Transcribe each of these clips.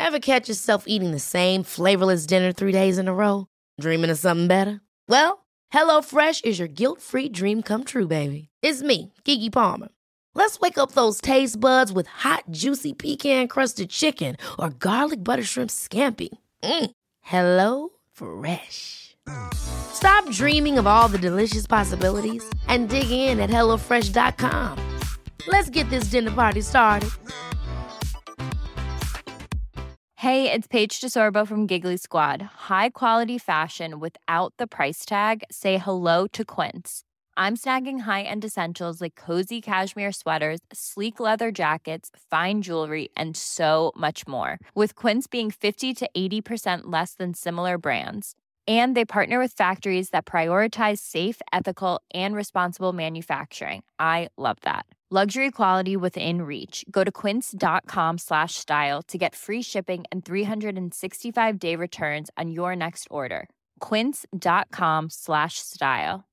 Ever catch yourself eating the same flavorless dinner 3 days in a row? Dreaming of something better? Well, HelloFresh is your guilt-free dream come true, baby. It's me, Keke Palmer. Let's wake up those taste buds with hot, juicy pecan-crusted chicken or garlic butter shrimp scampi. Hello Fresh. Stop dreaming of all the delicious possibilities and dig in at HelloFresh.com. Let's get this dinner party started. Hey, it's Paige DeSorbo from Giggly Squad. High quality fashion without the price tag. Say hello to Quince. I'm snagging high-end essentials like cozy cashmere sweaters, sleek leather jackets, fine jewelry, and so much more. With Quince being 50 to 80% less than similar brands. And they partner with factories that prioritize safe, ethical, and responsible manufacturing. I love that. Luxury quality within reach. Go to quince.com/style to get free shipping and 365-day returns on your next order. Quince.com/style.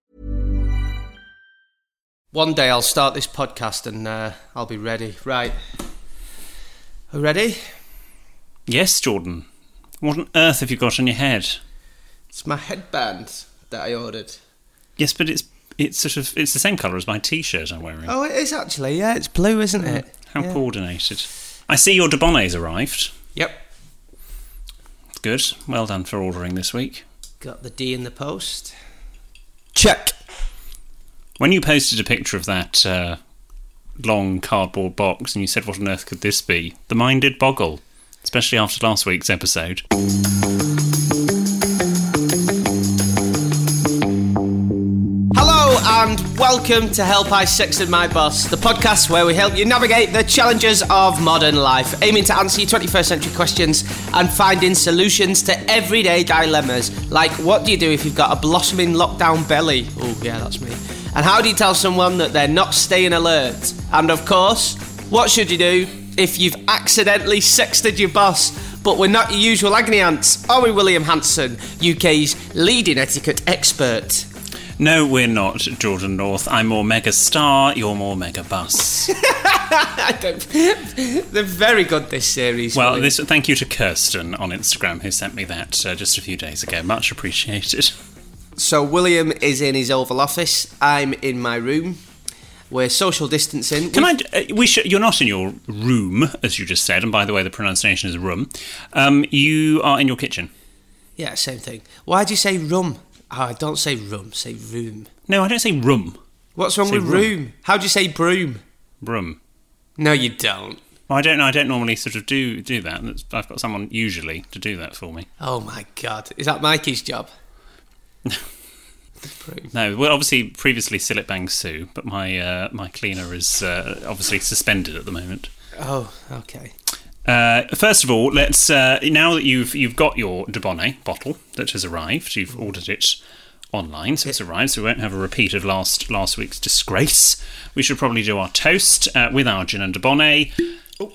One day I'll start this podcast and I'll be ready. Right. Are you ready? Yes, Jordan. What on earth have you got on your head? It's my headband that I ordered. Yes, but it's the same colour as my T-shirt I'm wearing. Oh, it is actually. Yeah, it's blue, isn't it? How coordinated. I see your Dubonna's arrived. Yep. Good. Well done for ordering this week. Got the D in the post. Check. When you posted a picture of that long cardboard box and you said, what on earth could this be? The mind did boggle, especially after last week's episode. Hello and welcome to Help I Sexted My Boss, the podcast where we help you navigate the challenges of modern life, aiming to answer your 21st century questions and finding solutions to everyday dilemmas, like what do you do if you've got a blossoming lockdown belly? Oh yeah, that's me. And how do you tell someone that they're not staying alert? And of course, what should you do if you've accidentally sexted your boss? But we're not your usual agony ants, are we, William Hanson, UK's leading etiquette expert? No, we're not, Jordan North. I'm more mega star, you're more mega bus. They're very good, this series. Well, thank you to Kirsten on Instagram who sent me that just a few days ago. Much appreciated. So William is in his Oval Office. I'm in my room. We're social distancing. You're not in your room, as you just said, and by the way, the pronunciation is room. You are in your kitchen. Yeah, same thing. Why do you say rum? Oh, don't say rum, say room. No, I don't say room. What's wrong with room? How do you say broom? Broom. No, you don't. Well, I don't know. I don't normally sort of do that. I've got someone usually to do that for me. Oh my God. Is that Mikey's job? No, well, obviously previously Sillet Bang Sue, but my cleaner is obviously suspended at the moment. Oh, okay. First of all, let's now that you've got your Dubonnet bottle that has arrived, you've ordered it online, so it's arrived. So we won't have a repeat of last week's disgrace. We should probably do our toast with our gin and Dubonnet. Oh.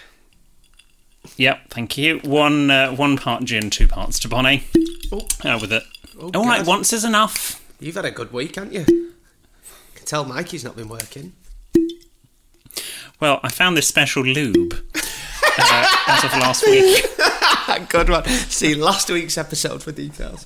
Yep, thank you. One part gin, 2 parts Dubonnet. With it. Oh, all right, once is enough. You've had a good week, haven't you? I can tell Mikey's not been working. Well, I found this special lube as of last week. Good one. See last week's episode for details.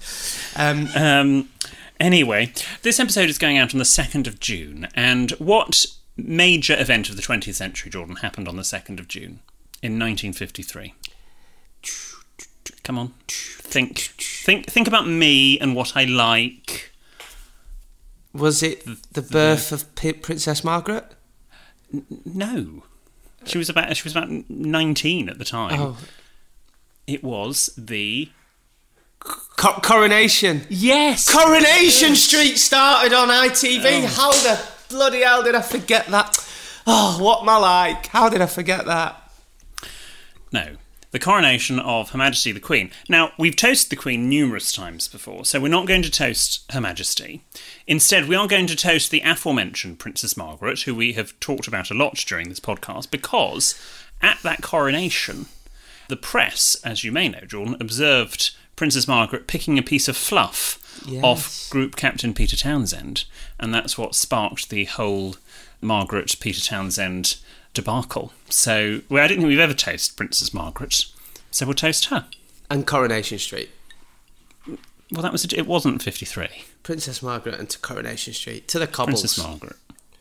Anyway, this episode is going out on the 2nd of June, and what major event of the 20th century, Jordan, happened on the 2nd of June in 1953? Come on, think about me and what I like. Was it the birth of Princess Margaret? No, she was about 19 at the time. Oh. It was the Coronation. Yes, Coronation Street started on ITV. How the bloody hell did I forget that? Oh, what am I like? How did I forget that? No. The coronation of Her Majesty the Queen. Now, we've toasted the Queen numerous times before, so we're not going to toast Her Majesty. Instead, we are going to toast the aforementioned Princess Margaret, who we have talked about a lot during this podcast, because at that coronation, the press, as you may know, Jordan, observed Princess Margaret picking a piece of fluff off Group Captain Peter Townsend, and that's what sparked the whole Margaret-Peter Townsend debacle. So, I don't think we've ever toasted Princess Margaret. So we'll toast her. And Coronation Street. Well, it wasn't 53. Princess Margaret and to Coronation Street. To the cobbles. Princess Margaret.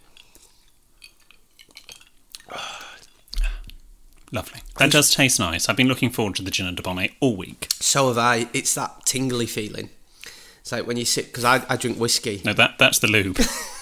Lovely. That does taste nice. I've been looking forward to the gin and Dubonnet all week. So have I. It's that tingly feeling. It's like when you sit... Because I drink whiskey. No, that's the lube.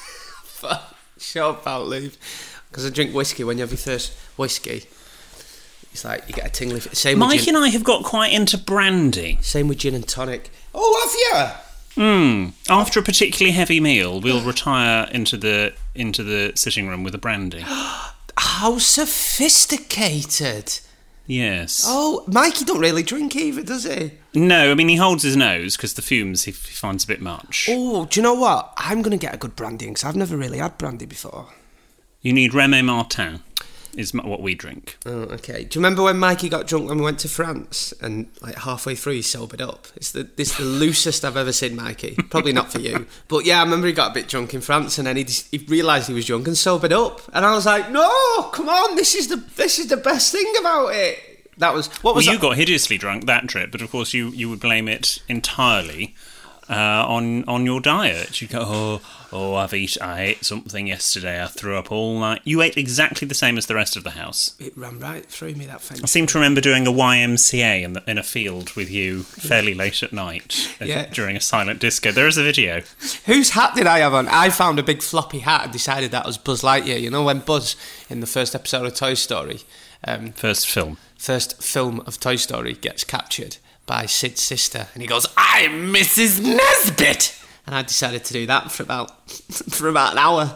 Shut up about lube. Because I drink whiskey. When you have your first whiskey, it's like you get a tingly... Same with Mike and I have got quite into brandy. Same with gin and tonic. Oh, have you? After a particularly heavy meal, we'll retire into the sitting room with a brandy. How sophisticated. Yes. Oh, Mikey don't really drink either, does he? No, I mean, he holds his nose because the fumes he finds a bit much. Oh, do you know what? I'm going to get a good brandy because I've never really had brandy before. You need Remy Martin, is what we drink. Oh, okay. Do you remember when Mikey got drunk when we went to France and like halfway through he sobered up? It's the loosest I've ever seen Mikey. Probably not for you. But yeah, I remember he got a bit drunk in France and then he realised he was drunk and sobered up. And I was like, no, come on, this is the best thing about it. That was... What was you that? got hideously drunk that trip, but of course you would blame it entirely on your diet. You'd go, I ate something yesterday, I threw up all night. You ate exactly the same as the rest of the house. It ran right through me, that thing. I seem to remember doing a YMCA in a field with you fairly late at night during a silent disco. There is a video. Whose hat did I have on? I found a big floppy hat and decided that was Buzz Lightyear. You know when Buzz, in the first episode of Toy Story... first film of Toy Story gets captured by Sid's sister and he goes, I'm Mrs. Nesbit, and I decided to do that for about an hour.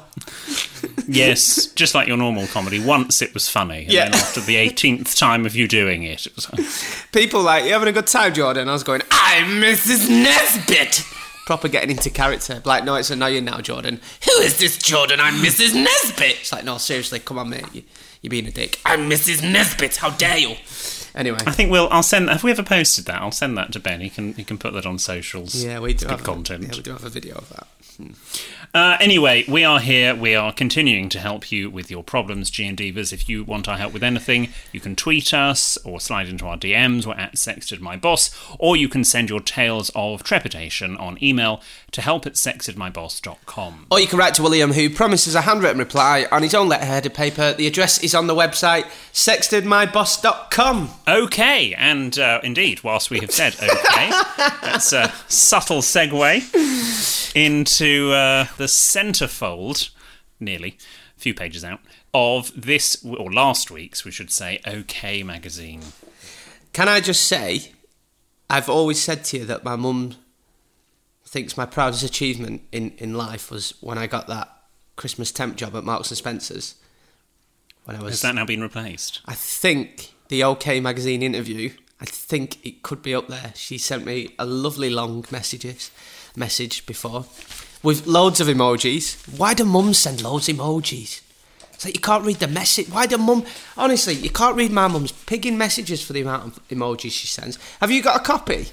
Yes, just like your normal comedy. Once it was funny, and then after the 18th time of you doing it, it was... People like, you having a good time, Jordan? I was going, I'm Mrs. Nesbit, proper getting into character. Like, no, it's annoying now, Jordan. Who is this Jordan? I'm Mrs. Nesbit. It's like, no, seriously, come on, mate, you're being a dick. I'm Mrs. Nesbit, how dare you? Anyway, I think I'll send. Have we ever posted that? I'll send that to Ben. He can put that on socials. Yeah, we do. Good content. We do have a video of that. Anyway, we are here. We are continuing to help you with your problems, G&Divas. If you want our help with anything, you can tweet us or slide into our DMs. We're at sextedmyboss, or you can send your tales of trepidation on email to help@sextedmyboss.com. Or you can write to William, who promises a handwritten reply on his own letterheaded paper. The address is on the website sextedmyboss.com. Okay, and indeed, whilst we have said okay, that's a subtle segue into the centrefold, nearly, a few pages out, of this, or last week's, we should say, OK magazine. Can I just say, I've always said to you that my mum thinks my proudest achievement in life was when I got that Christmas temp job at Marks and Spencer's. Has that now been replaced? I think the OK magazine interview, I think it could be up there. She sent me a lovely long message before with loads of emojis. Why do mums send loads of emojis? It's like you can't read the message. Why do mum... Honestly, you can't read my mum's pigging messages for the amount of emojis she sends. Have you got a copy?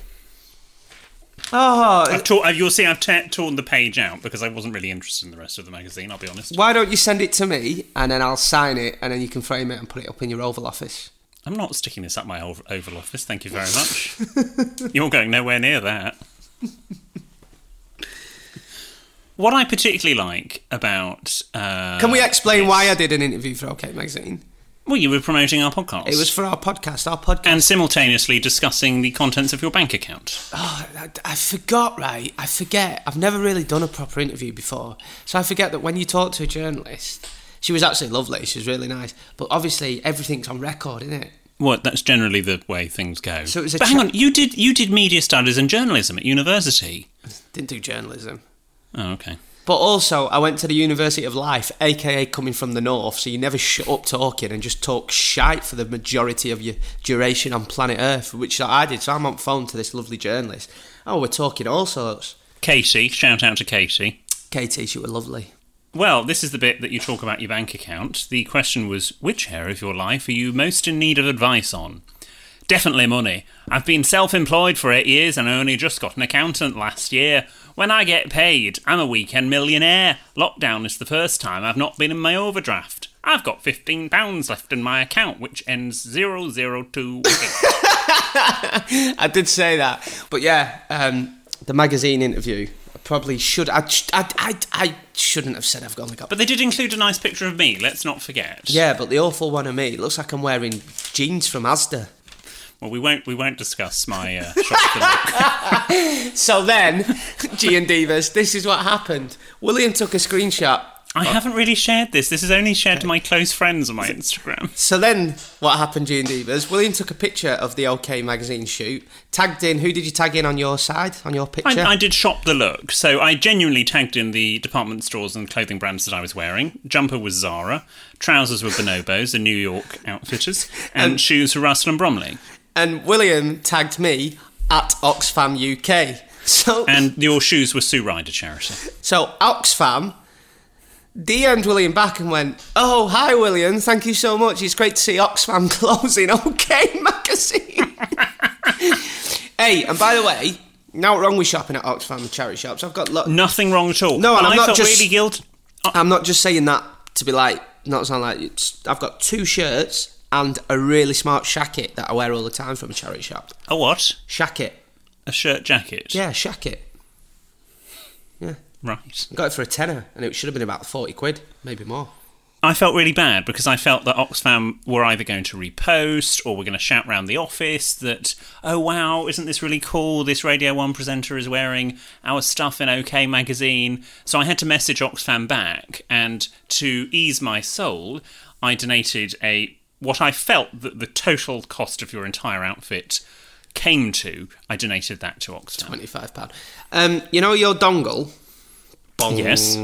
Oh, you'll see I've torn the page out because I wasn't really interested in the rest of the magazine, I'll be honest. Why don't you send it to me and then I'll sign it and then you can frame it and put it up in your Oval Office? I'm not sticking this up my Oval Office, thank you very much. You're going nowhere near that. What I particularly like about... Can we explain why I did an interview for OK Magazine? Well, you were promoting our podcast. It was for our podcast. And simultaneously discussing the contents of your bank account. Oh, I forgot, right? I forget. I've never really done a proper interview before. So I forget that when you talk to a journalist... She was actually lovely. She was really nice. But obviously, everything's on record, isn't it? Well, that's generally the way things go. So it was but hang on, you did media studies and journalism at university. Didn't do journalism. Oh, okay. But also, I went to the University of Life, a.k.a. coming from the north, so you never shut up talking and just talk shite for the majority of your duration on planet Earth, which I did. So I'm on the phone to this lovely journalist. Oh, we're talking all sorts. Katie, shout out to Katie. Katie, she was lovely. Well, this is the bit that you talk about your bank account. The question was, which area of your life are you most in need of advice on? Definitely money. I've been self-employed for 8 years and only just got an accountant last year. When I get paid, I'm a weekend millionaire. Lockdown is the first time I've not been in my overdraft. I've got £15 left in my account, which ends 0028. I did say that. But yeah, the magazine interview, I probably should... I shouldn't have said I've only got... But they did include a nice picture of me, let's not forget. Yeah, but the awful one of me, it looks like I'm wearing jeans from Asda. Well, we won't discuss my shop for look. So then, G and Divas, this is what happened. William took a screenshot. I haven't really shared this. This is only shared to my close friends on my Instagram. So then, what happened, G and Divas? William took a picture of the OK magazine shoot, tagged in... Who did you tag in on your side, on your picture? I did shop the look. So I genuinely tagged in the department stores and clothing brands that I was wearing. Jumper was Zara, trousers were Bonobos, the New York Outfitters, and shoes were Russell and Bromley. And William tagged me at Oxfam UK. And your shoes were Sue Ryder charity. So Oxfam DM'd William back and went, "Oh, hi William, thank you so much. It's great to see Oxfam closing OK magazine." Hey, and by the way, now wrong with shopping at Oxfam charity shops. I've got nothing wrong at all. No, and I'm not just really guilty. I'm not just saying that to be like, not sound like I've got 2 shirts and a really smart shacket that I wear all the time from a charity shop. A what? Shacket. A shirt jacket? Yeah, shacket. Yeah. Right. I got it for a tenner, and it should have been about 40 quid, maybe more. I felt really bad because I felt that Oxfam were either going to repost or were going to shout round the office that, oh wow, isn't this really cool? This Radio 1 presenter is wearing our stuff in OK magazine. So I had to message Oxfam back, and to ease my soul, I donated what I felt that the total cost of your entire outfit came to. I donated that to Oxfam. £25. You know your dongle? Bong. Yes.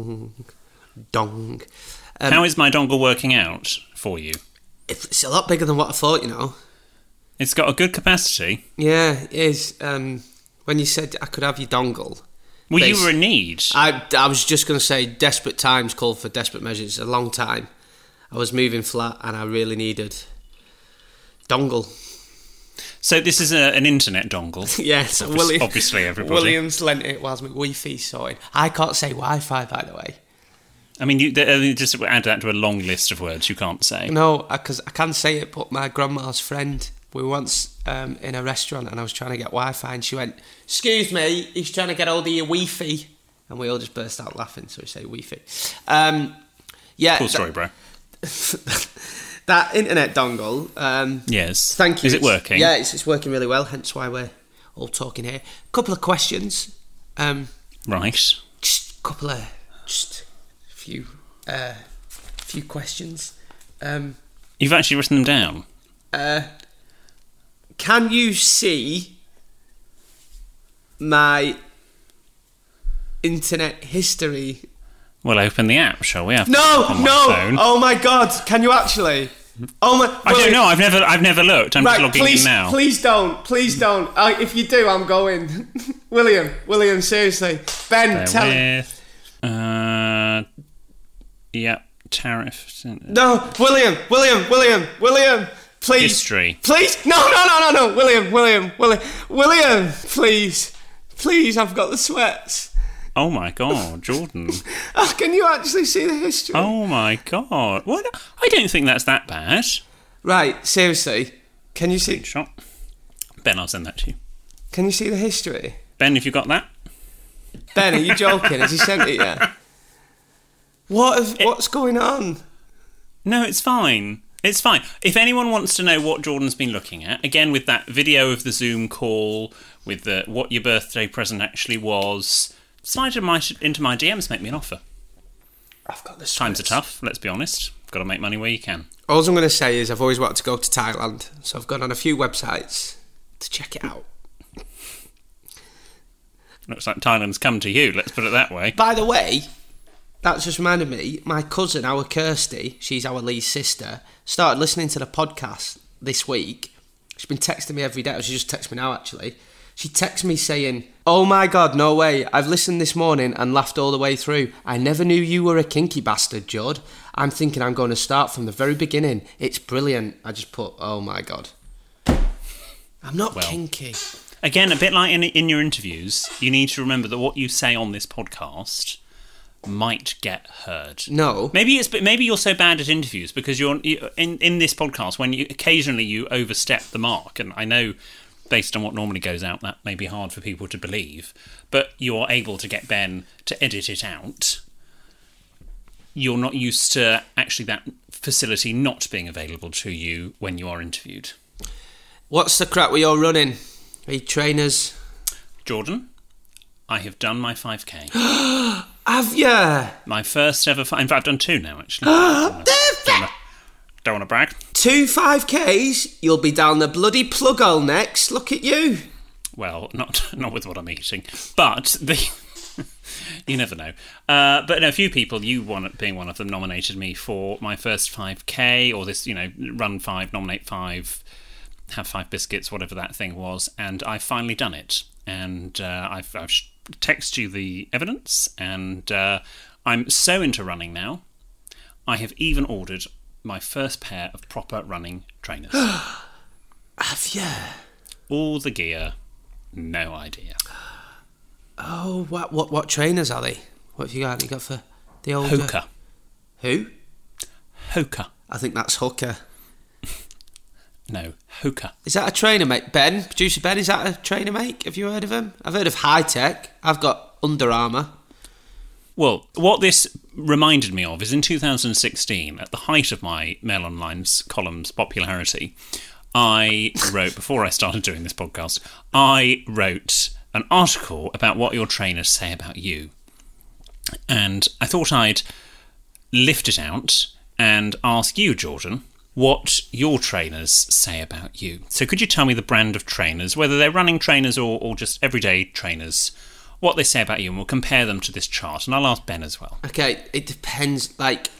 Dong. How is my dongle working out for you? It's a lot bigger than what I thought, you know. It's got a good capacity. Yeah, it is. When you said I could have your dongle... Well, you were in need. I was just going to say desperate times call for desperate measures. A long time. I was moving flat and I really needed dongle. So this is an internet dongle. Yes, obviously everybody. Williams lent it whilst my Wi-Fi sorted. I can't say Wi-Fi, by the way. I mean, you just add that to a long list of words you can't say. No, because I can say it, but my grandma's friend, we were once in a restaurant and I was trying to get Wi-Fi and she went, "Excuse me, he's trying to get hold of your Wi-Fi." And we all just burst out laughing, so we say Wi-Fi. Yeah. Cool story, bro. That internet dongle. Yes. Thank you. Is it working? Yeah, it's working really well, hence why we're all talking here. Couple of questions. Right. Just a few questions. You've actually written them down. Can you see my internet history? Well, open the app, shall we? No. Oh my God! Can you actually? Oh my! I don't know. I've never looked. I'm just logging in now. Please don't. If you do, I'm going. William, seriously. Ben, tell him. Yeah, tariff. No, William. Please. History. Please. No. William, please. I've got the sweats. Oh my God, Jordan. Can you actually see the history? Oh my God. What? I don't think that's that bad. Right, seriously. Can you see? Screenshot. Ben, I'll send that to you. Can you see the history? Ben, have you got that? Ben, are you joking? Has he sent it yet? What's going on? No, it's fine. It's fine. If anyone wants to know what Jordan's been looking at, again with that video of the Zoom call, with what your birthday present actually was, slide into my DMs, make me an offer. I've got this. Times are tough, let's be honest. Got to make money where you can. All I'm going to say is I've always wanted to go to Thailand, so I've gone on a few websites to check it out. Looks like Thailand's come to you, let's put it that way. By the way, that just reminded me, my cousin, our Kirsty, she's our Lee's sister, started listening to the podcast this week. She's been texting me every day. She just texted me now, actually. She texted me saying, "Oh my God, no way. I've listened this morning and laughed all the way through. I never knew you were a kinky bastard, Jod. I'm thinking I'm going to start from the very beginning. It's brilliant." I just put, "Oh my God." I'm not kinky. Again, a bit like in your interviews, you need to remember that what you say on this podcast might get heard. No. Maybe you're so bad at interviews because you're in this podcast when occasionally you overstep the mark, and I know based on what normally goes out that may be hard for people to believe, but you're able to get Ben to edit it out. You're not used to actually that facility not being available to you when you are interviewed. What's the crack with your running? Are you trainers? Jordan, I have done my 5K. Have you? My first ever... In fact, I've done 2 now, actually. Don't want to brag. 2 5Ks? You'll be down the bloody plug hole next. Look at you. Well, not with what I'm eating. But you never know. But no, a few people, being one of them, nominated me for my first 5K, or this, run 5, nominate 5, have 5 biscuits, whatever that thing was. And I've finally done it. And I've texted you the evidence, and I'm so into running now. I have even ordered my first pair of proper running trainers. Have you? All the gear, no idea. Oh, what trainers are they? What have you got? You got for the old Hoka. Who? Hoka. I think that's Hooker. No, Hoka. Is that a trainer, mate? Ben, producer Ben, is that a trainer, mate? Have you heard of him? I've heard of High Tech. I've got Under Armour. Well, what this reminded me of is in 2016, at the height of my Mail Online's column's popularity, I wrote, before I started doing this podcast, I wrote an article about what your trainers say about you. And I thought I'd lift it out and ask you, Jordan, what your trainers say about you. So could you tell me the brand of trainers, whether they're running trainers or just everyday trainers, what they say about you, and we'll compare them to this chart. And I'll ask Ben as well. Okay, it depends. It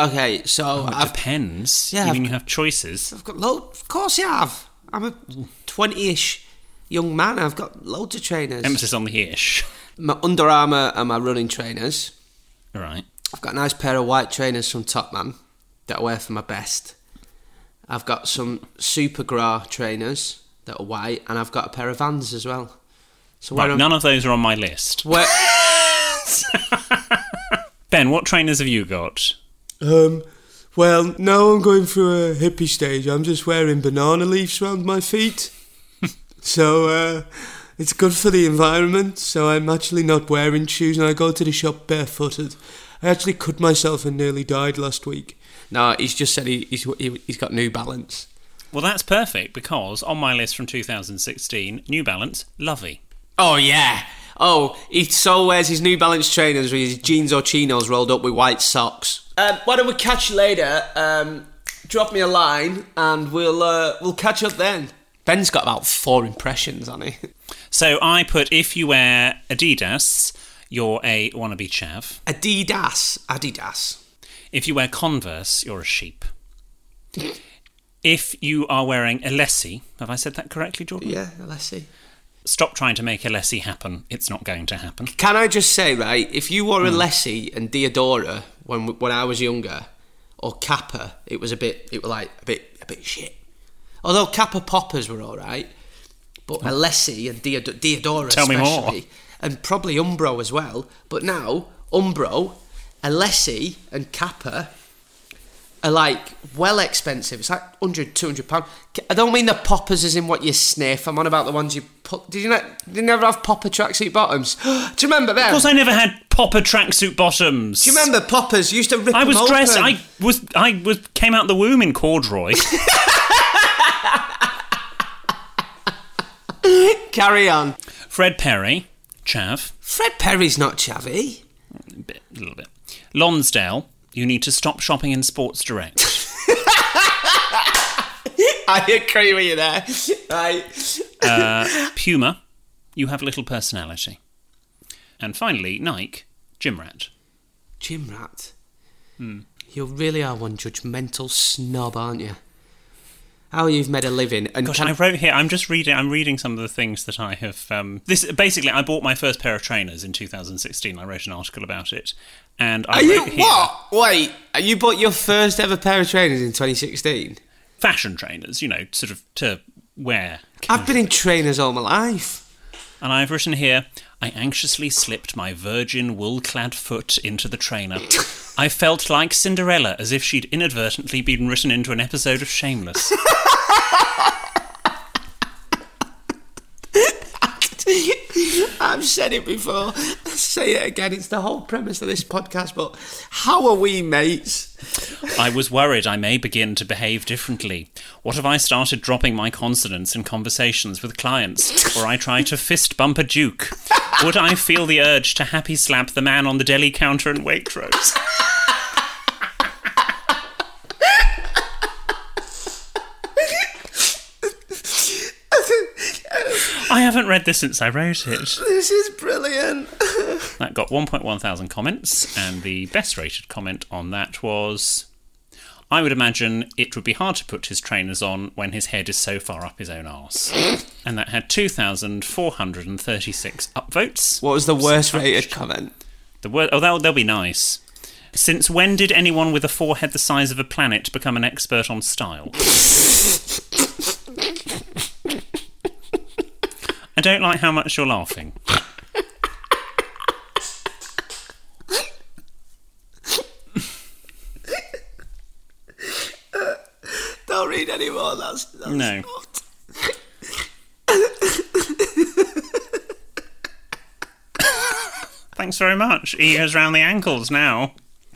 depends? Yeah, You mean you have choices? I've got loads. Of course you have. I'm a 20-ish young man. I've got loads of trainers. Emphasis on the ish. My Under Armour and my running trainers. All right. I've got a nice pair of white trainers from Topman that I wear for my best. I've got some Supergra trainers that are white, and I've got a pair of Vans as well. So right, none of those are on my list. Ben, what trainers have you got? Well, now I'm going through a hippie stage. I'm just wearing banana leaves around my feet. So it's good for the environment. So I'm actually not wearing shoes, and I go to the shop barefooted. I actually cut myself and nearly died last week. No, he's just said he's got New Balance. Well, that's perfect, because on my list from 2016, New Balance, Lovey. Oh, yeah. Oh, he so wears his New Balance trainers with his jeans or chinos rolled up with white socks. Why don't we catch you later? Drop me a line and we'll catch up then. Ben's got about 4 impressions on it. So I put, if you wear Adidas, you're a wannabe chav. Adidas. If you wear Converse, you're a sheep. If you are wearing Alessi, have I said that correctly, Jordan? Yeah, Alessi. Stop trying to make Alessi happen. It's not going to happen. Can I just say, right, if you wore Alessi and Diodora when I was younger, or Kappa, it was a bit shit. Although Kappa poppers were all right, but Alessi and Diodora Tell especially, me more. And probably Umbro as well. But now Umbro, Alessi, and Kappa are like well expensive. It's like £100-200. I don't mean the poppers as in what you sniff. I'm on about the ones you put. Did you never have popper tracksuit bottoms? Do you remember them? Of course, I never had popper tracksuit bottoms. Do you remember poppers? You used to rip I was them dressed. open. I came out the womb in corduroy. Carry on. Fred Perry, chav. Fred Perry's not chavvy. A little bit. Lonsdale, you need to stop shopping in Sports Direct. I agree with you there. Right. Puma, you have little personality. And finally, Nike, gym rat. Gym rat? You really are one judgmental snob, aren't you? How you've made a living. And Gosh, I wrote here, I'm reading some of the things that I have... basically, I bought my first pair of trainers in 2016. I wrote an article about it. And I wrote here... What? Wait, you bought your first ever pair of trainers in 2016? Fashion trainers, sort of to wear. I've been in trainers all my life. And I've written here, I anxiously slipped my virgin wool-clad foot into the trainer. I felt like Cinderella, as if she'd inadvertently been written into an episode of Shameless. I've said it before, I'll say it again, it's the whole premise of this podcast, but how are we mates? I was worried I may begin to behave differently. What if I started dropping my consonants in conversations with clients, or I try to fist bump a duke? Would I feel the urge to happy slap the man on the deli counter in Waitrose? I haven't read this since I wrote it. This is brilliant. That got 1.1 thousand comments, and the best rated comment on that was, I would imagine it would be hard to put his trainers on when his head is so far up his own arse. And that had 2,436 upvotes. What was the worst rated comment? They'll be nice. Since when did anyone with a forehead the size of a planet become an expert on style? I don't like how much you're laughing. Don't read any more, that's no. Not. Thanks very much. Ears round the ankles now.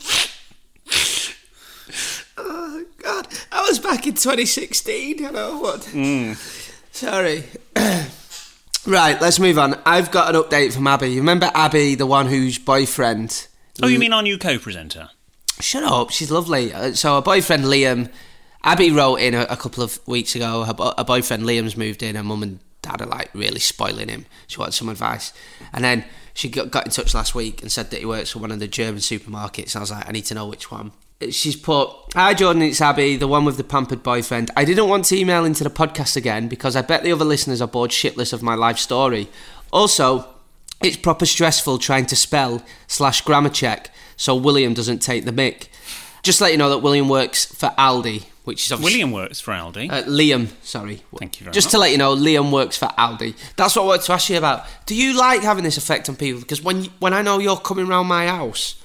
Oh, God. I was back in 2016, I know what. Sorry. Right, let's move on. I've got an update from Abby. You remember Abby, the one whose boyfriend... Oh, you mean our new co-presenter? Shut up, she's lovely. So her boyfriend Liam... Abby wrote in a couple of weeks ago, her boyfriend Liam's moved in, her mum and dad are like really spoiling him. She wanted some advice. And then she got in touch last week and said that he works for one of the German supermarkets. I was like, I need to know which one. She's put, hi Jordan, it's Abby, the one with the pampered boyfriend. I didn't want to email into the podcast again because I bet the other listeners are bored shitless of my life story. Also, it's proper stressful trying to spell / grammar check so William doesn't take the mick. Just to let you know that William works for Aldi, which is obviously... William works for Aldi? Liam, sorry. Thank you very much. Just to let you know, Liam works for Aldi. That's what I wanted to ask you about. Do you like having this effect on people? Because when I know you're coming round my house,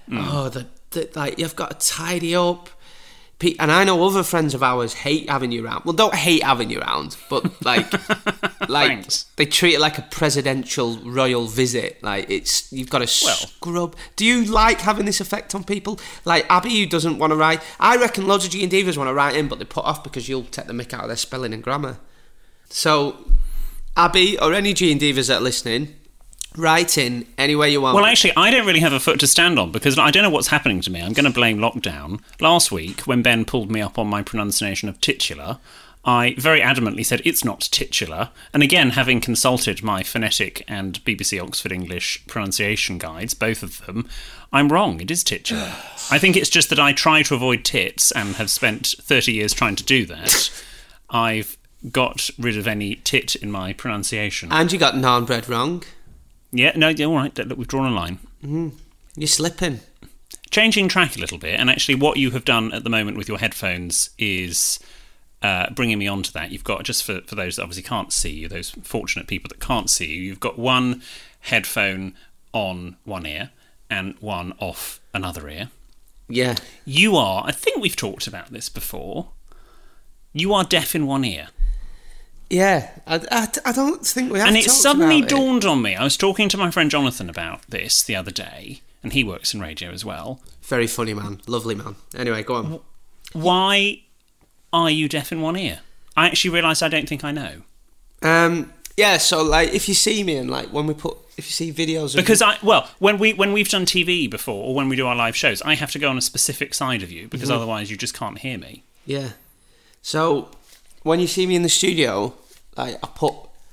like you've got to tidy up. And I know other friends of ours hate having you around. Well, don't hate having you around, but like they treat it like a presidential royal visit. Like you've got to scrub. Do you like having this effect on people? Like Abby, who doesn't want to write. I reckon loads of G&Divas want to write in, but they put off because you'll take the mick out of their spelling and grammar. So, Abby, or any G&Divas that are listening, write in any way you want. Well, actually, I don't really have a foot to stand on because I don't know what's happening to me. I'm going to blame lockdown. Last week, when Ben pulled me up on my pronunciation of titular, I very adamantly said it's not titular. And again, having consulted my phonetic and BBC Oxford English pronunciation guides, both of them, I'm wrong. It is titular. I think it's just that I try to avoid tits and have spent 30 years trying to do that. I've got rid of any tit in my pronunciation. And you got naan-bread wrong. Yeah, no, all right, look, we've drawn a line. You're slipping. Changing track a little bit, and actually what you have done at the moment with your headphones is bringing me on to that. You've got, just for those that obviously can't see you, those fortunate people that can't see you, you've got one headphone on one ear and one off another ear. Yeah. You are, I think we've talked about this before, you are deaf in one ear. Yeah, I don't think we have. And it suddenly about dawned on me. I was talking to my friend Jonathan about this the other day, and he works in radio as well. Very funny man, lovely man. Anyway, go on. Why are you deaf in one ear? I actually realised I don't think I know. Yeah, so like if you see me and like if you see videos of because when we've done TV before or when we do our live shows, I have to go on a specific side of you because otherwise you just can't hear me. Yeah. So when you see me in the studio, I put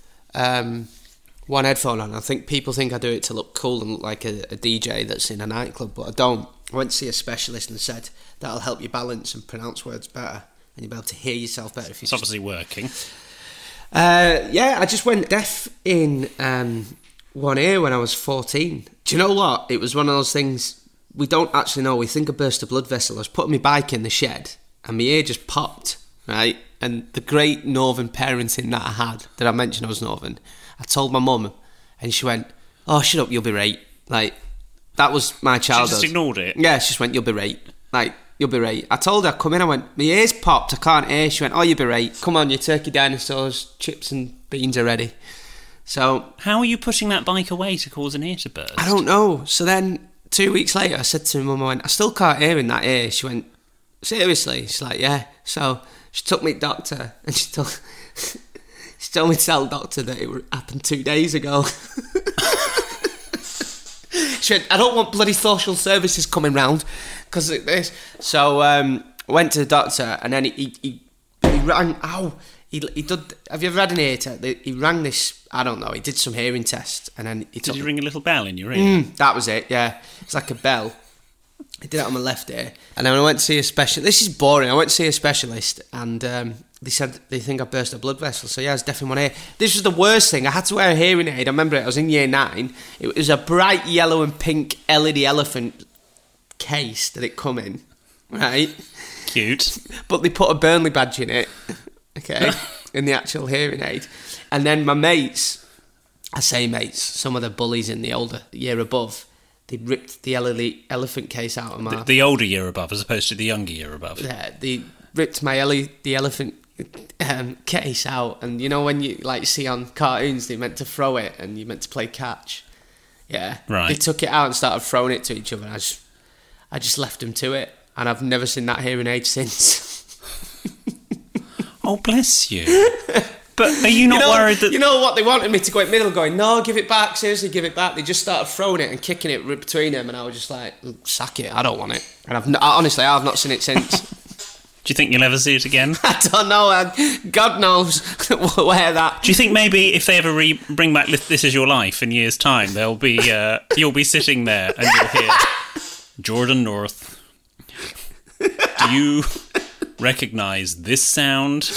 one headphone on. I think people think I do it to look cool and look like a DJ that's in a nightclub, but I don't. I went to see a specialist and said that'll help you balance and pronounce words better, and you'll be able to hear yourself better. If it's obviously working. Yeah, I just went deaf in one ear when I was 14. Do you know what? It was one of those things we don't actually know. We think I burst a blood vessel. I was putting my bike in the shed and my ear just popped, right? And the great northern parenting that I had, that I mentioned I was northern, I told my mum, and she went, "Oh, shut up, you'll be right." Like, that was my childhood. She just ignored it? Yeah, she just went, "You'll be right." Like, "You'll be right." I told her, come in, I went, "My ears popped, I can't hear." She went, "Oh, you'll be right. Come on, your turkey dinosaurs, chips and beans are ready." So... How are you putting that bike away to cause an ear to burst? I don't know. So then, 2 weeks later, I said to my mum, I went, "I still can't hear in that ear." She went, "Seriously?" She's like, "Yeah." So she took me to the doctor, and she told me to tell the doctor that it happened 2 days ago. She went, "I don't want bloody social services coming round because of this." So went to the doctor, and then he rang. He did. Have you ever had an ear test? He rang this. I don't know. He did some hearing test, and then he did he ring a little bell in your ear? That was it. Yeah, it's like a bell. He did it on my left ear, and then I went to see a specialist. This is boring. I went to see a specialist, and they said they think I burst a blood vessel. So yeah, it's definitely one ear. This was the worst thing. I had to wear a hearing aid. I remember it. I was in year 9. It was a bright yellow and pink LED elephant case that it come in, right? Cute. But they put a Burnley badge in it, okay, in the actual hearing aid. And then my mates, I say mates, some of the bullies in the older year above, they ripped the elephant case out of my... The older year above as opposed to the younger year above. Yeah, they ripped the elephant case out, and you know when you like see on cartoons they meant to throw it and you meant to play catch. Yeah, right. They took it out and started throwing it to each other, and I just left them to it, and I've never seen that hearing aid since. Oh, bless you. But are you not worried that... You know what, they wanted me to go in the middle going, "No, give it back, seriously, give it back." They just started throwing it and kicking it between them, and I was just like, "Sack it, I don't want it." And I've not seen it since. Do you think you'll ever see it again? I don't know. God knows where that... Do you think maybe if they ever bring back This Is Your Life in years' time, they'll be you'll be sitting there and you'll hear, "Jordan North, do you recognise this sound?"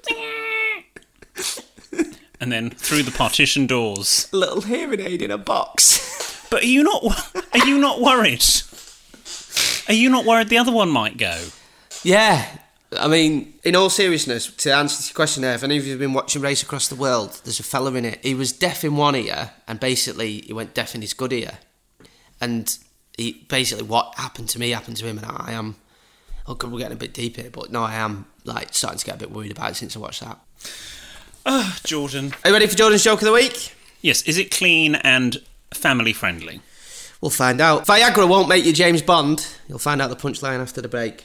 And then through the partition doors, a little hearing aid in a box. But are you not worried? Are you not worried the other one might go? Yeah. I mean, in all seriousness, to answer your question there, if any of you have been watching Race Across the World, there's a fella in it. He was deaf in one ear, and basically he went deaf in his good ear. And what happened to me happened to him, and I am... Oh, God, we're getting a bit deep here, but no, I am like starting to get a bit worried about it since I watched that. Jordan. Are you ready for Jordan's Joke of the Week? Yes. Is it clean and family friendly? We'll find out. Viagra won't make you James Bond. You'll find out the punchline after the break.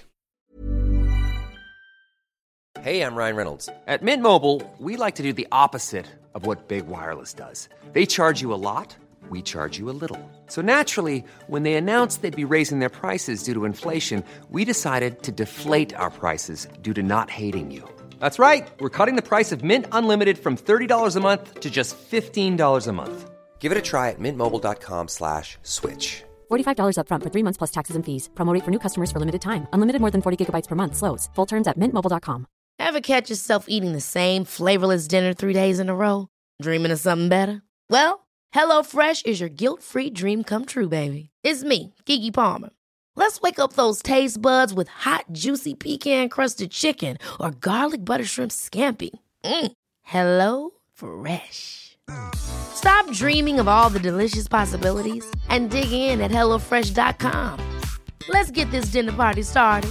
Hey, I'm Ryan Reynolds. At Mint Mobile, we like to do the opposite of what Big Wireless does. They charge you a lot, we charge you a little. So naturally, when they announced they'd be raising their prices due to inflation, we decided to deflate our prices due to not hating you. That's right. We're cutting the price of Mint Unlimited from $30 a month to just $15 a month. Give it a try at mintmobile.com/switch. $45 up front for 3 months plus taxes and fees. Promo rate for new customers for limited time. Unlimited more than 40 gigabytes per month. Slows full terms at mintmobile.com. Ever catch yourself eating the same flavorless dinner 3 days in a row? Dreaming of something better? Well, HelloFresh is your guilt-free dream come true, baby. It's me, Keke Palmer. Let's wake up those taste buds with hot, juicy pecan-crusted chicken or garlic butter shrimp scampi. Hello Fresh. Stop dreaming of all the delicious possibilities and dig in at HelloFresh.com. Let's get this dinner party started.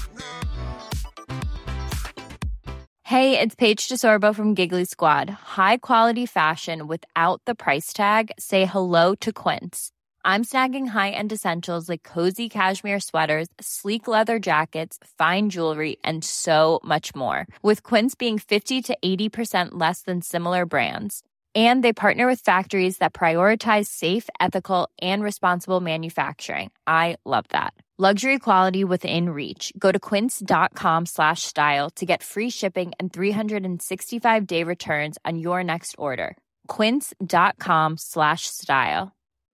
Hey, it's Paige DeSorbo from Giggly Squad. High quality fashion without the price tag. Say hello to Quince. I'm snagging high-end essentials like cozy cashmere sweaters, sleek leather jackets, fine jewelry, and so much more. With Quince being 50 to 80% less than similar brands. And they partner with factories that prioritize safe, ethical, and responsible manufacturing. I love that. Luxury quality within reach. Go to quince.com/style to get free shipping and 365-day returns on your next order. Quince.com/style.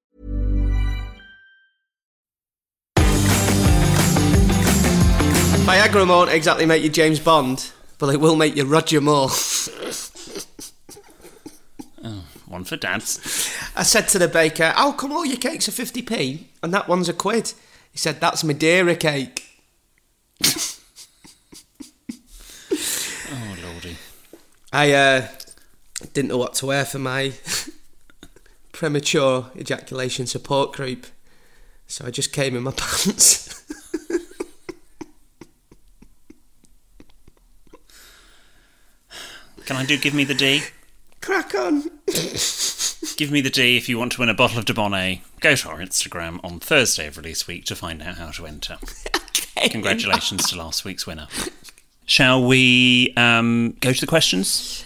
Viagra won't exactly make you James Bond, but it will make you Roger Moore. One for dads. I said to the baker, "How come all your cakes are 50p and that one's £1?" He said, "That's Madeira cake." Oh, Lordy. I didn't know what to wear for my premature ejaculation support group, so I just came in my pants. Can I do Give Me the D? Crack on. Give me the D if you want to win a bottle of Dubonnet. Go to our Instagram on Thursday of release week to find out how to enter. Okay. Congratulations to last week's winner. Shall we go to the questions?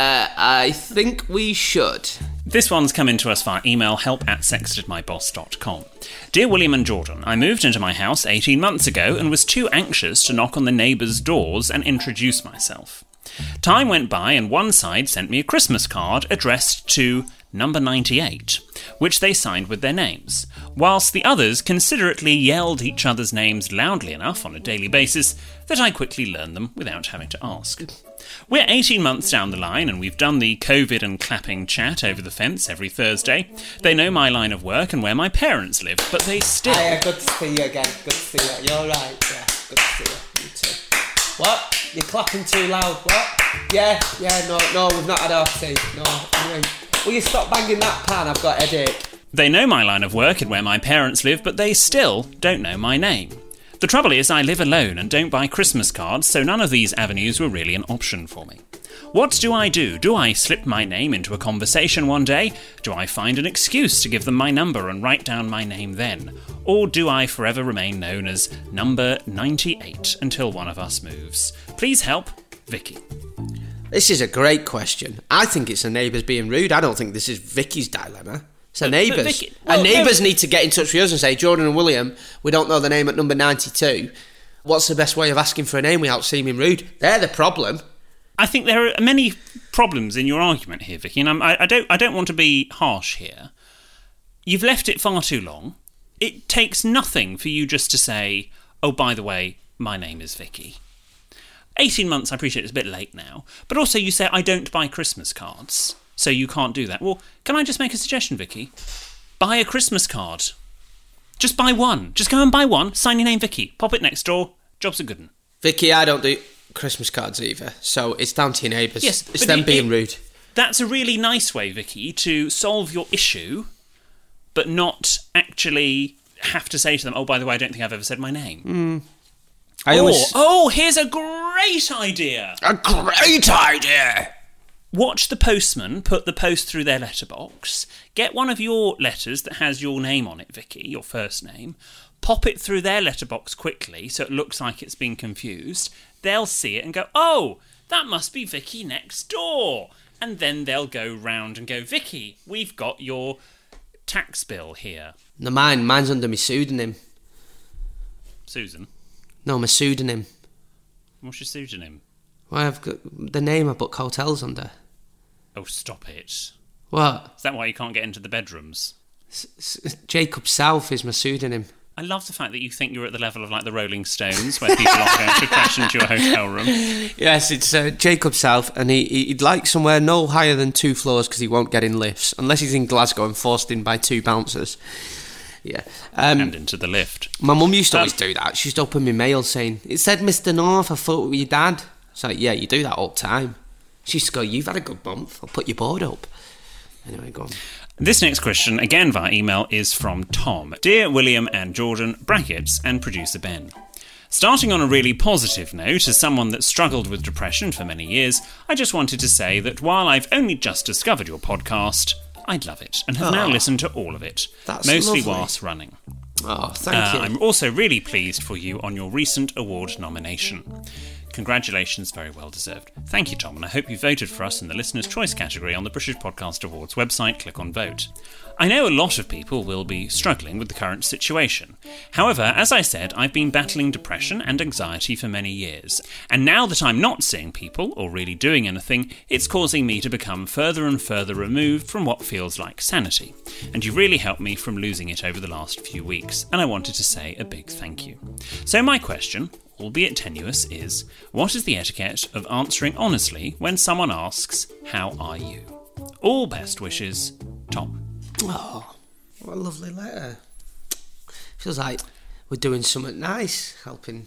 I think we should. This one's come in to us via email, help@sextedmyboss.com. Dear William and Jordan, I moved into my house 18 months ago and was too anxious to knock on the neighbours' doors and introduce myself. Time went by and one side sent me a Christmas card addressed to number 98, which they signed with their names, whilst the others considerately yelled each other's names loudly enough on a daily basis that I quickly learned them without having to ask. We're 18 months down the line and we've done the COVID and clapping chat over the fence every Thursday. They know my line of work and where my parents live, but they still... Hiya, good to see you again. Good to see you. You're right. Yeah, good to see you. You too. What? You're clapping too loud. What? Yeah, no, we've not had our tea. No, anyway. Will you stop banging that pan? I've got a headache. They know my line of work and where my parents live, but they still don't know my name. The trouble is I live alone and don't buy Christmas cards, so none of these avenues were really an option for me. What do I do? Do I slip my name into a conversation one day? Do I find an excuse to give them my number and write down my name then? Or do I forever remain known as number 98 until one of us moves? Please help, Vicky. This is a great question. I think it's the neighbours being rude. I don't think this is Vicky's dilemma. It's the neighbours. Neighbours need to get in touch with us and say, Jordan and William, we don't know the name at number 92. What's the best way of asking for a name without seeming rude? They're the problem. I think there are many problems in your argument here, Vicky, and I don't want to be harsh here. You've left it far too long. It takes nothing for you just to say, oh, by the way, my name is Vicky. 18 months, I appreciate it's a bit late now, but also you say, I don't buy Christmas cards, so you can't do that. Well, can I just make a suggestion, Vicky? Buy a Christmas card. Just buy one. Just go and buy one, sign your name Vicky, pop it next door, job's a good one. Vicky, I don't do Christmas cards either, so it's down to your neighbours. Yes, it's them being rude. That's a really nice way, Vicky, to solve your issue, but not actually have to say to them, oh, by the way, I don't think I've ever said my name. Here's a great idea. A great idea! Watch the postman put the post through their letterbox, get one of your letters that has your name on it, Vicky, your first name, pop it through their letterbox quickly so it looks like it's been confused. They'll see it and go, oh, that must be Vicky next door. And then they'll go round and go, Vicky, we've got your tax bill here. No, mine's under my pseudonym. Susan? No, my pseudonym. What's your pseudonym? Well, I've got the name I book hotels under. Oh, stop it. What? Is that why you can't get into the bedrooms? Jacob South is my pseudonym. I love the fact that you think you're at the level of like the Rolling Stones, where people are going to crash into your hotel room. Yes, it's Jacob South, and he'd like somewhere no higher than 2 floors because he won't get in lifts, unless he's in Glasgow and forced in by 2 bouncers. Yeah. And into the lift. My mum used to always do that. She used to open my mail saying, it said Mr. North, I thought it was your dad. It's like, yeah, you do that all the time. She used to go, you've had a good month, I'll put your board up. Anyway, go on. This next question, again via email, is from Tom. Dear William and Jordan, brackets, and producer Ben. Starting on a really positive note, as someone that struggled with depression for many years, I just wanted to say that while I've only just discovered your podcast, I love it and have now listened to all of it, mostly lovely. Whilst running. Oh, thank you. I'm also really pleased for you on your recent award nomination. Congratulations, very well deserved. Thank you, Tom, and I hope you voted for us in the Listener's Choice category on the British Podcast Awards website. Click on Vote. I know a lot of people will be struggling with the current situation. However, as I said, I've been battling depression and anxiety for many years, and now that I'm not seeing people or really doing anything, it's causing me to become further and further removed from what feels like sanity. And you really helped me from losing it over the last few weeks, and I wanted to say a big thank you. So my question, albeit tenuous, is, what is the etiquette of answering honestly when someone asks, how are you? All best wishes, Tom. Oh, what a lovely letter. Feels like we're doing something nice, helping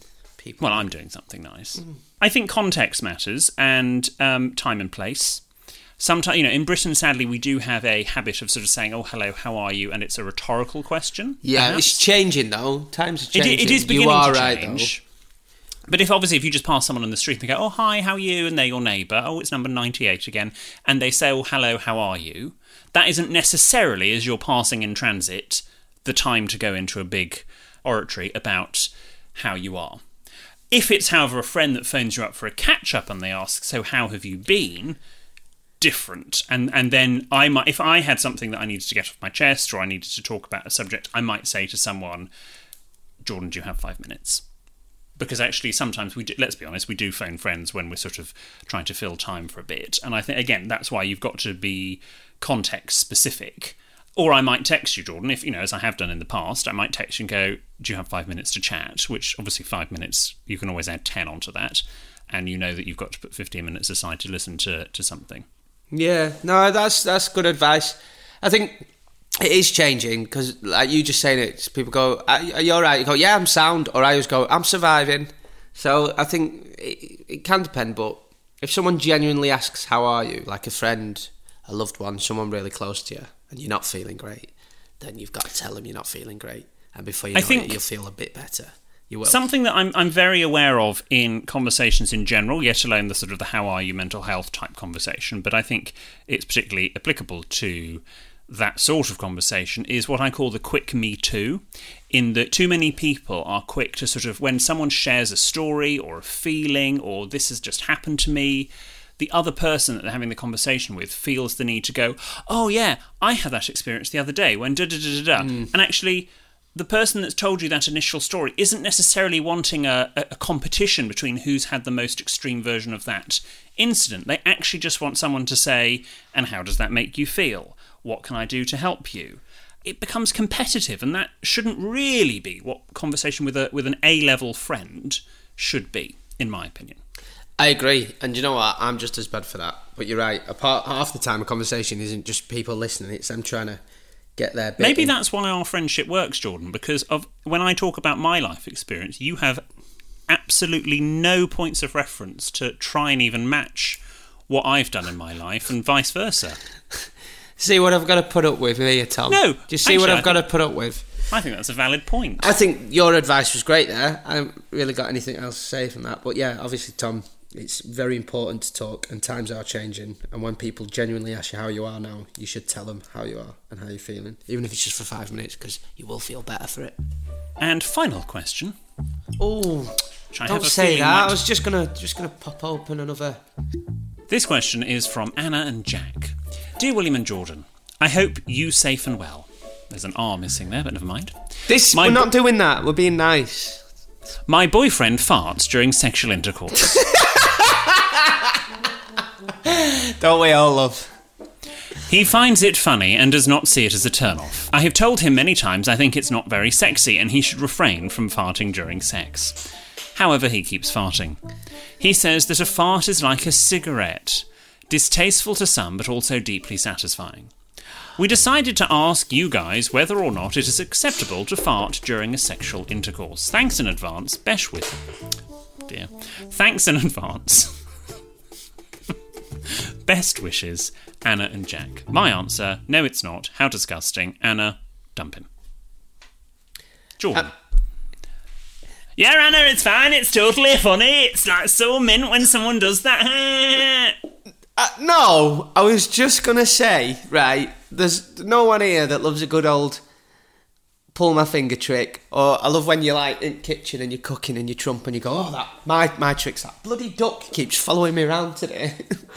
people. Well, I'm doing something nice. I think context matters, and time and place. Sometimes, in Britain, sadly, we do have a habit of sort of saying, "Oh, hello, how are you?" and it's a rhetorical question. Yeah, perhaps. it's changing though. Times are changing. It is beginning you are to right, change. But if you just pass someone on the street and they go, "Oh, hi, how are you?" and they're your neighbour, "Oh, it's number 98 again," and they say, "Oh, hello, how are you?" that isn't necessarily, as you're passing in transit, the time to go into a big oratory about how you are. If it's, however, a friend that phones you up for a catch-up and they ask, "So how have you been?" different. And then I might, if I had something that I needed to get off my chest or I needed to talk about a subject, I might say to someone, "Jordan, do you have 5 minutes?" Because actually sometimes we do, let's be honest, we do phone friends when we're sort of trying to fill time for a bit. And I think, again, that's why you've got to be context specific. Or I might text you, Jordan, if, as I have done in the past, I might text you and go, "Do you have 5 minutes to chat?" Which obviously 5 minutes, you can always add 10 onto that. And you know that you've got to put 15 minutes aside to listen to something. Yeah, no, that's good advice. I think it is changing because, like you just saying it, people go, "Are you all right?" You go, "Yeah, I'm sound," or I always go, "I'm surviving." So I think it can depend, but if someone genuinely asks, "How are you?" like a friend, a loved one, someone really close to you, and you're not feeling great, then you've got to tell them you're not feeling great, and before you know it, you'll feel a bit better. You will. Something that I'm very aware of in conversations in general, yet alone the sort of the "how are you" mental health type conversation, but I think it's particularly applicable to that sort of conversation, is what I call the quick me too, in that too many people are quick to sort of, when someone shares a story or a feeling or "this has just happened to me," the other person that they're having the conversation with feels the need to go, "Oh yeah, I had that experience the other day when da-da-da-da-da." And actually, the person that's told you that initial story isn't necessarily wanting a competition between who's had the most extreme version of that incident. They actually just want someone to say, "And how does that make you feel? What can I do to help you?" It becomes competitive, and that shouldn't really be what conversation with an A-level friend should be, in my opinion. I agree, and you know what? I'm just as bad for that. But you're right. Half the time, a conversation isn't just people listening; it's them trying to get their bit. Maybe that's why our friendship works, Jordan, because of when I talk about my life experience, you have absolutely no points of reference to try and even match what I've done in my life, and vice versa. See what I've got to put up with here, Tom? No. Do you see what I've got to put up with? I think that's a valid point. I think your advice was great there. I haven't really got anything else to say from that. But yeah, obviously, Tom, it's very important to talk, and times are changing. And when people genuinely ask you how you are now, you should tell them how you are and how you're feeling, even if it's just for 5 minutes, because you will feel better for it. And final question. Oh, don't say that. I was just gonna pop open another. This question is from Anna and Jack. Dear William and Jordan, I hope you safe and well. There's an R missing there, but never mind. We're not doing that. We're being nice. My boyfriend farts during sexual intercourse. Don't we all, love? He finds it funny and does not see it as a turn-off. I have told him many times I think it's not very sexy and he should refrain from farting during sex. However, he keeps farting. He says that a fart is like a cigarette, distasteful to some but also deeply satisfying. We decided to ask you guys whether or not it is acceptable to fart during a sexual intercourse. Thanks in advance, Thanks in advance. Best wishes, Anna and Jack. My answer, no it's not. How disgusting. Anna, dump him. Jordan. Yeah, Anna, it's fine. It's totally funny. It's like so mint when someone does that. No, I was just going to say, right, there's no one here that loves a good old pull my finger trick. Or I love when you're like in the kitchen and you're cooking and you trump and you go, "Oh, that my trick's that bloody duck keeps following me around today."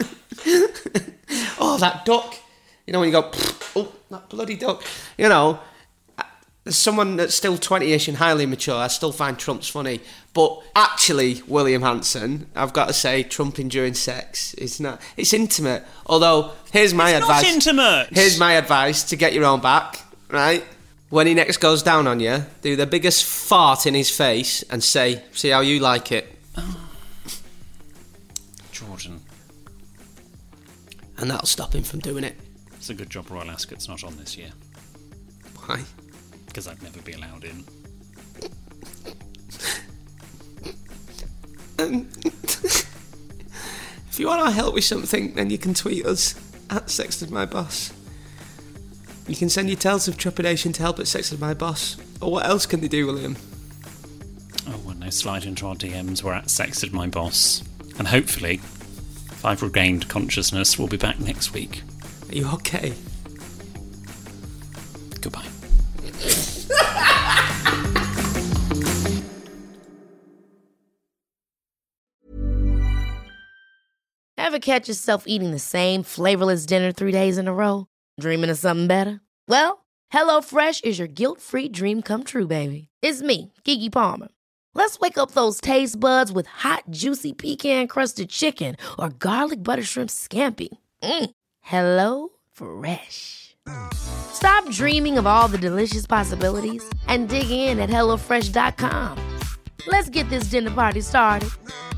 Oh, that duck. You know, when you go, "Oh, that bloody duck." You know, as someone that's still 20-ish and highly mature, I still find trumps funny. But actually, William Hanson, I've got to say, trumping during sex is not. It's intimate. Although, here's my advice. It's not intimate. Here's my advice to get your own back, right? When he next goes down on you, do the biggest fart in his face and say, "See how you like it." Jordan. And that'll stop him from doing it. It's a good job Royal Ascot's not on this year. Why? Because I'd never be allowed in. If you want our help with something, then you can tweet us at @SextedMyBoss. You can send your tales of trepidation to help@SextedMyBoss. Or what else can they do, William? Oh, when they slide into our DMs, we're at @SextedMyBoss. And hopefully, if I've regained consciousness, we'll be back next week. Are you okay? Goodbye. Ever catch yourself eating the same flavorless dinner 3 days in a row? Dreaming of something better? Well, HelloFresh is your guilt-free dream come true, baby. It's me, Keke Palmer. Let's wake up those taste buds with hot, juicy pecan-crusted chicken or garlic butter shrimp scampi. Hello Fresh. Stop dreaming of all the delicious possibilities and dig in at HelloFresh.com. Let's get this dinner party started.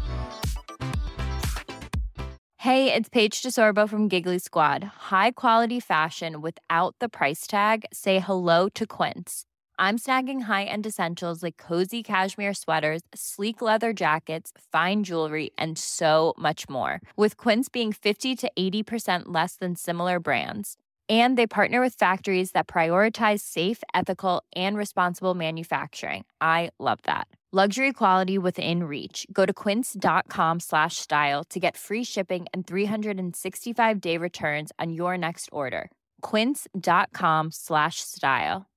Hey, it's Paige DeSorbo from Giggly Squad. High quality fashion without the price tag. Say hello to Quince. I'm snagging high-end essentials like cozy cashmere sweaters, sleek leather jackets, fine jewelry, and so much more. With Quince being 50 to 80% less than similar brands. And they partner with factories that prioritize safe, ethical, and responsible manufacturing. I love that. Luxury quality within reach. Go to quince.com/style to get free shipping and 365-day returns on your next order. Quince.com/style.